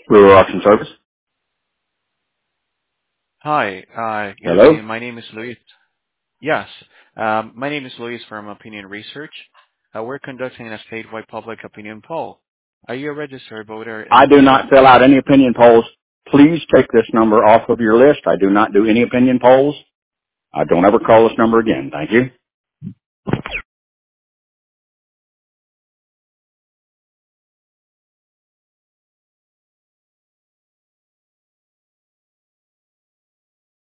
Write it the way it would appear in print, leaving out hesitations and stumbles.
Rural Auction Service. Hi, good Hello? afternoon. My name is Luis. Yes, my name is Luis from Opinion Research. We're conducting a statewide public opinion poll. Are you a registered voter in I the do state of? not fill out any opinion polls. Please take this number off of your list. I do not do any opinion polls. Don't ever call this number again. Thank you.